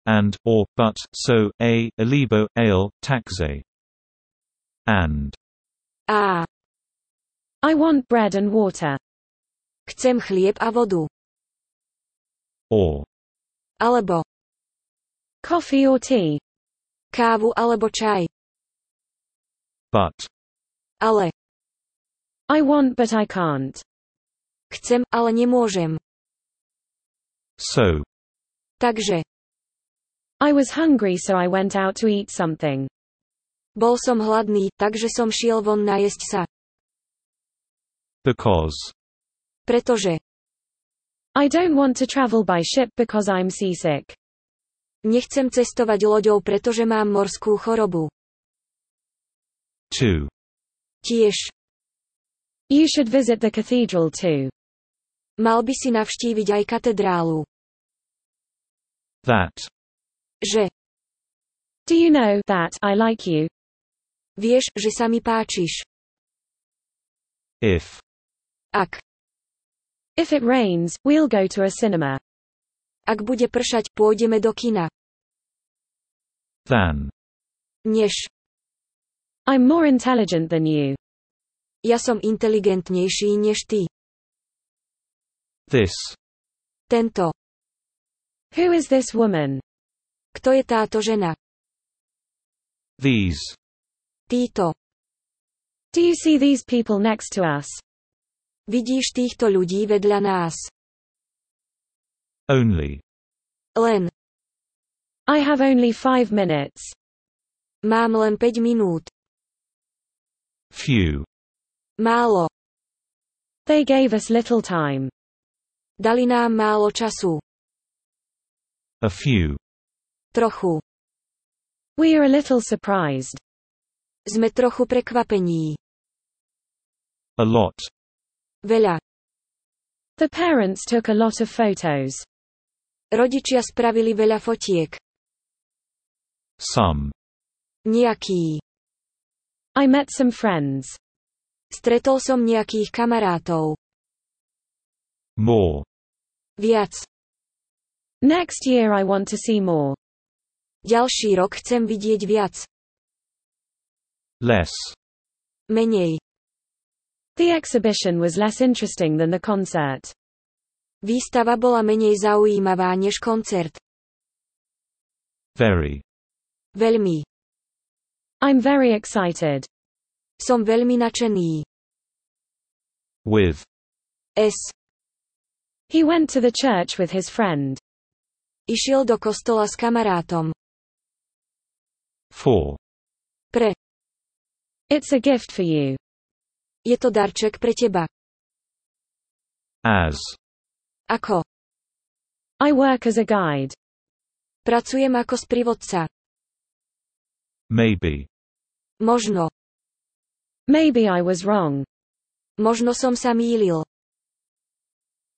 and, or, but, so, alibo, ale, taxe. And. A. I want bread and water. Chcem chlieb a vodu. Or. Alebo. Coffee or tea. Kávu alebo čaj. But. Ale. I want but I can't. Chcem, ale nemôžem. So. Takže. I was hungry so I went out to eat something. Bol som hladný, takže som šiel von najesť sa. Because. Pretože. I don't want to travel by ship because I'm seasick. Nechcem cestovať loďou, pretože mám morskú chorobu. To. Tiež. You should visit the cathedral too. Mal by si navštíviť aj katedrálu. That. Že. Do you know that I like you? Vieš, že sa mi páčiš. If. Ak. If it rains, we'll go to a cinema. Ak bude pršať, pôjdeme do kina. Than. Než. I'm more intelligent than you. Ja som inteligentnejší než ty. This. Tento. Who is this woman? Kto je táto žena? These. Títo. Do you see these people next to us? Vidíš týchto ľudí vedľa nás? Only. Len. I have only 5 minutes. Mám len 5 minút. Few. Málo. They gave us little time. Dali nám málo času. A few. Trochu. We are a little surprised. Sme trochu prekvapení. A lot. Veľa. The parents took a lot of photos. Rodičia spravili veľa fotiek. Some. Nejaký. I met some friends. Stretol som nejakých kamarátov. More. Viac. Next year I want to see more. Ďalší rok chcem vidieť viac. Less. Menej. The exhibition was less interesting than the concert. Výstava bola menej zaujímavá než koncert. Very. Veľmi. I'm very excited. Som veľmi nadšený. With. S. He went to the church with his friend. Išiel do kostola s kamarátom. For. Pre. It's a gift for you. Je to darček pre teba. As. Ako. I work as a guide. Pracujem ako sprievodca. Maybe. Možno. Maybe I was wrong. Možno som sa mýlil.